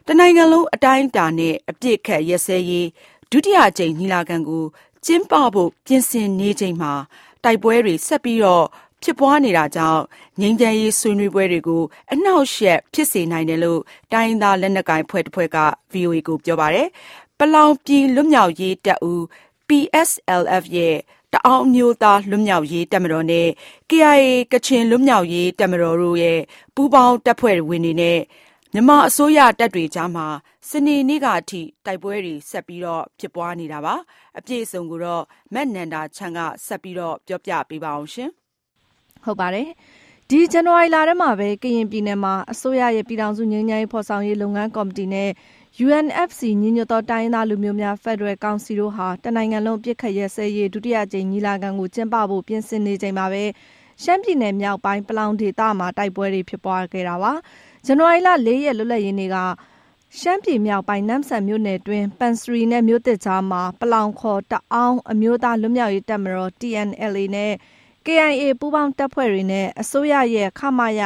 တနိုင်ငံလုံးအတိုင်းအတာနဲ့အပြစ်ခတ်ရက်စဲရေးဒုတိယအကြိမ်ညီလာခံကိုကျင်းပဖို့ပြင်ဆင်နေချိန်မှာတိုက်ပွဲတွေဆက်ပြီးတော့ဖြစ်ပွားနေတာကြောင့်ငြိမ်းချမ်းရေးဆွေးနွေးပွဲတွေကိုအနှောက်အယှက်ဖြစ်စေနိုင်တယ်လို့တိုင်းရင်းသားလက်နက်ကိုင်အဖွဲ့တစ်ဖွဲ့က VOA ကိုပြောပါတယ်။ပလောင်ပြည်လွတ်မြောက်ရေးတပ်ဦး PSLF ရဲ့တအောင်းမျိုးသားလွတ်မြောက်ရေးတပ်မတော်နဲ့ KIA ကချင်လွတ်မြောက်ရေးတပ်မတော်တို့ရဲ့ပူးပေါင်းတပ်ဖွဲ့ဝင်တွေနဲ့မြန်မာအစိုးရတပ်တွေကြားမှာစနေနေ့ကအထိတိုက်ပွဲတွေဆက်ပြီးတော့ဖြစ်ပွားနေတာပါ။အပြည့်အစုံကိုတော့မက်နန္ဒာချမ်းကဆက်ပြီးတော့ပြောပြပေးပါအောင်ရှင်။ဟုတ်ပါတယ်။ဒီဇန်နဝါရီလထဲမှာပဲကရင်ပြည်နယ်မှာအစိုးရရဲ့ပြည်ထောင်စုငြိမ်းချမ်းရေးဖော်ဆောင်ရေးလုပ်ငန်းကော်မတီနဲ့ UNFC ညီညွတ်သောတိုင်းရင်းသားလူမျိုးများဖက်ဒရယ်ကောင်စီတို့ဟာတနိုင်ငံလုံးအပစ်ခတ်ရပ်စဲရေးဒုတိယအကြိမ်ညီလာခံကိုကျင်းပဖို့ပြင်ဆင်နေချိန်မှာပဲရှမ်းပြည်နယ်မြောက်ပိုင်းပလောင်ဒေသမှာတိုက်ပွဲတွေဖြစ်ပွားခဲ့တာပါ။ဇန်နဝါရီလ 4 ရက်လွတ်လပ်ရေးနေ့ကရှမ်းပြည်မြောက်ပိုင်းနမ့်ဆန်မြို့နယ်တွင်ပန်စရီနဲ့မြို့သစ်ကြားမှာပလောင်ခေါ်တအောင်းအမျိုးသားလွတ်မြောက်ရေးတပ်မတော် TNLA နဲ့ KIA ပူးပေါင်းတပ်ဖွဲ့တွေနဲ့အစိုးရရဲ့ခမရ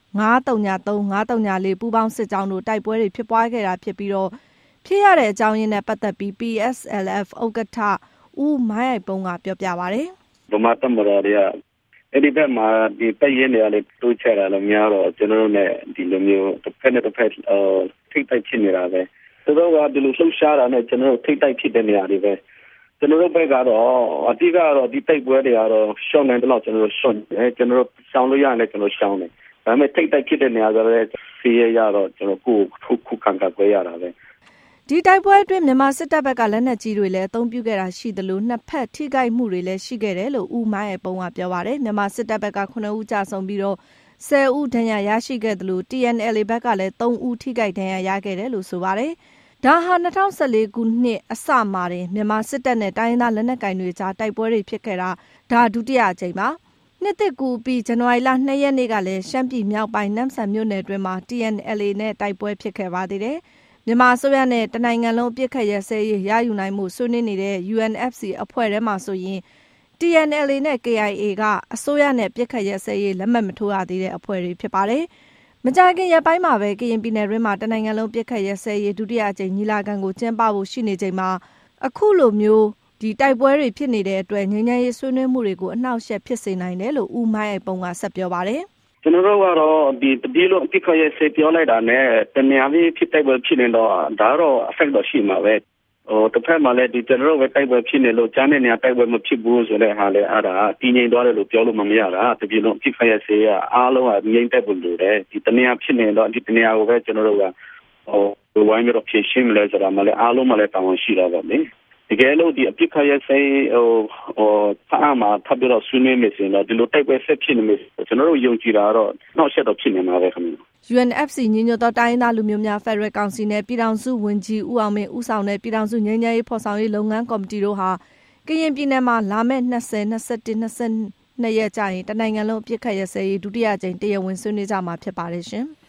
903-904ပူးပေါင်းစစ်ကြောင်းတို့တိုက်ပွဲတွေဖြစ်ပွားခဲ့တာဖြစ်ပြီးတော့ဖြစ်ရတဲ့အကြောင်းရင်းနဲ့ပတ်သက်ပြီး PSLF ဥက္ကဋ္ဌဦးမိုင်းအိုက်ပုံးကပြောပြပါတယ်။ဗမာတပ်မတော်တွေကအဲ့ဒီဘက်မှာဒီတပ်ရင်းတွေကလည်းတိုးချတာလည်းများတော့ကျွန်တော်တို့နဲ့ဒီလိုမျိုးတစ်ဖက်နဲ့တစ်ဖက်ထိတ်တိုက်ဖြစ်နေတာပဲသူတို့ကဒီလိုလှုပ်ရှားတာနဲ့ကျွန်တော်တို့ထိတ်တိုက်ဖြစ်တဲ့နေရာတွေပဲကျွန်တော်တို့ဘက်ကတော့အတိကတော့ဒီတိုက်ပွဲတွေကတော့ရှောင်းနေတယ်လို့ကျွန်တော်တို့ရှောင်းတယ်ကျွန်တော်တို့ရှောင်းလို့ရတယ်ကျွန်တော်ရှောင်းတယ်ဒါပေမဲ့ထိတ်တိုက်ဖြစ်တဲ့နေရာကလည်းစီးရတော့ကျွန်တော်ကိုခုခံကကွဲရတာပဲဒီတိုက်ပွဲအတွင်းမြန်မာစစ်တပ်ဘက်ကလက်နက်ကြီးတွေလည်းအသုံးပြုခဲ့တာရှိသလိုနှစ်ဖက်ထိခိုက်မှုတွေလည်းရှိခဲ့တယ်လို့ဦးမိုင်းရဲ့ပုံကပြောပါတယ်မြန်မာစစ်တပ်ဘက်က9ဦးကြာဆုံးပြီးတော့10ဦးဒဏ်ရာရရှိခဲ့တယ်လို့ TNLA ဘက်ကလည်း3ဦးထိခိုက်ဒဏ်ရာရခဲ့တယ်လို့ဆိုပါတယ်ဒါဟာ2014ခုနှစ်အစမှာတင်မြန်မာစစ်တပ်နဲ့တိုင်းရင်းသားလက်နက်ကိုင်တွေကြားတိုက်ပွဲတွေဖြစ်ခဲ့တာဒါဒုတိယအကြိမ်ပါနှစ်သက်ကူပြီးဇန်နဝါရီလ2ရက်နေ့ကလည်းရှမ်းပြည်မြောက်ပိုင်းနမ့်ဆန်မြို့နယ်တွင်မှာ TNLA နဲ့တိုက်ပွဲဖြစ်ခဲ့ပါသေးတယ်မြန်မာအစိုးရနဲ့တနိုင်ငံလုံးအပစ်ခတ်ရပ်စဲရေးရယူနိုင်မှုဆွေးနွေးနေတဲ့ UNFC အဖွဲ့ထဲမှာဆိုရင် TNLA နဲ့ KIA ကအစိုးရနဲ့အပစ်ခတ်ရပ်စဲရေးလက်မှတ်မထိုးရသေးတဲ့အဖွဲ့တွေဖြစ်ပါတယ်။မကြာခင်ရက်ပိုင်းမှာပဲကရင်ပြည်နယ်တွင်းမှာတနိုင်ငံလုံးအပစ်ခတ်ရပ်စဲရေးဒုတိယအကြိမ်ညီလာခံကိုကျင်းပဖို့ရှိနေချိန်မှာအခုလိုမျိုးဒီတိုက်ပွဲတွေဖြစ်နေတဲ့အတွက်ငြိမ်းချမ်းရေးဆွေးနွေးမှုတွေကိုအနှောက်အယှက်ဖြစ်စေနိုင်တယ်လို့ဦးမိုင်းအိုက်ပုံကဆက်ပြောပါတယ်။ကျွန်တော်တို့ကတော့ဒီလိုအပစ်ခတ်ရပ်စဲပြောလိုက်တာနဲ့တနေရာကြီးဖြစ်တိုက်ပွဲဖြစ်နေတော့ဒါတော့ effect တော့ရှိမှာပဲတစ်ဖက်မှာလည်းဒီကျွန်တော်တို့ပဲတိုက်ပွဲဖြစ်နေလို့ကြားနေနေတိုက်ပွဲမဖြစ်ဘူးဆိုတဲ့ဟာလည်းအဲ့ဒါတည်ငြိမ်သွားတယ်လို့ပြောလို့မရတာတပြေလုံးအပစ်ခတ်ရပ်စဲအားလုံးကငြိမ်သက်ဖို့လိုတယ်ဒီတနေရာဖြစ်နေတော့ဒီတနေရာကိုပဲကျွန်တော်တို့ကဝိုင်းပြီးတော့ဖြည့်ရှင်းမလဲဆိုတာမှလည်းအားလုံးမှလည်းတာဝန်ရှိတာပါလေတကယ်လို့ဒီအပစ်ခတ်ရပ်စဲဖားမှာထပ်ပြီးတော့ဆွေးနွေးမယ်ဆိုရင်တော့ဒီလိုတိုက်ပွဲဆက်ဖြစ်နေမယ်ကျွန်တော်တို့ယုံကြည်တာတော့နောက်ဆက်တော့ဖြစ်နေမှာပဲခင်ဗျာ UNFC ညီညွတ်သောတိုင်းရင်းသားလူမျိုးများဖက်ဒရယ်ကောင်စီနဲ့ပြည်ထောင်စုဝန်ကြီးဦးအောင်မင်းဦးဆောင်တဲ့ပြည်ထောင်စုငြိမ်းချမ်းရေးဖော်ဆောင်ရေးလုပ်ငန်းကော်မတီတို့ဟာကရင်ပြည်နယ်မှာလာမယ့်20 21 22ရက်ကြာရင်တနိုင်ငံလုံးအပစ်ခတ်ရပ်စဲရေးဒုတိယကြိမ်တရားဝင်ဆွေးနွေးကြမှာဖြစ်ပါတယ်ရှင်။